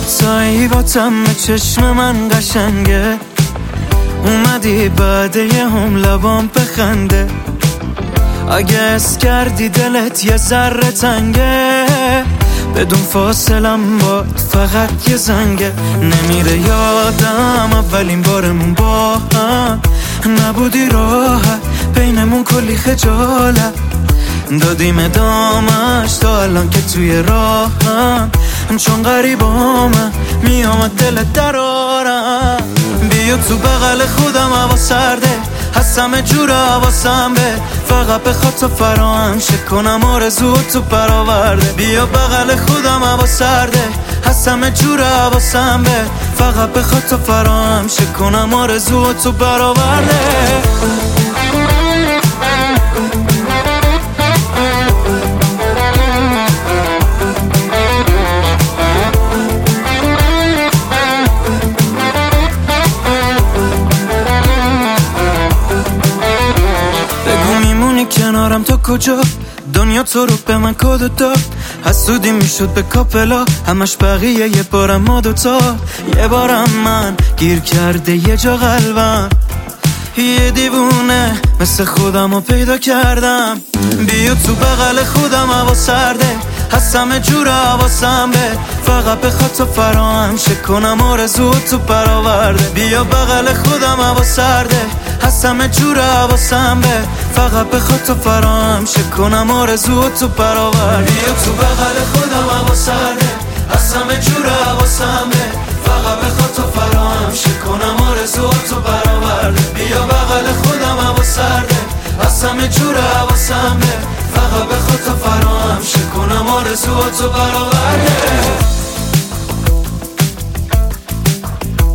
سایی با تم چشم من قشنگه، اومدی بعد یه هم لبام بخنده. اگه اس کردی دلت یه ذره تنگه، بدون فاصلم باد فقط یه زنگه. نمیره یادم اولین بارمون با هم، نبودی راحت بینمون کلی خجالت، دادیم ادامش تا الان که توی راهم. چون غریبامم میامد دلت درارم. بیا تو بغل خودم هوا سرده، هستم جور حواسم به فقط بخواد تو فراهم شه کنم آرزو تو برآورده. بیا بغل خودم هوا سرده، هستم جور حواسم به فقط بخواد تو فراهم شه کنم آرزو تو برآورده. کنارم تو کجا؟ دنیا تو رو به من کد داد، حسودی میشد به کاپلا، همش بقیه یه بارم ما دوتا. یه بارم من گیر کرده یه جا قلبم، یه دیوونه مثل خودم رو پیدا کردم. بیا تو بغل خودم هوا سرده، هستم جور حواسم به فقط بخواد تو فراهم شه کنم آرزو تو برآورده. بیا بغل خودم هوا سرده، هستم جور حواسم به فقط بخواد تو فراهم شه کنم آرزو تو برآورده. بیا تو بغل خودم هوا سرده، هستم جور حواسم به فقط بخواد تو فراهم شه کنم آرزو تو برآورده. بیا بغل خودم هوا سرده، هستم جور حواسم به فقط بخواد تو فراهم شه کنم آرزو تو برآورده.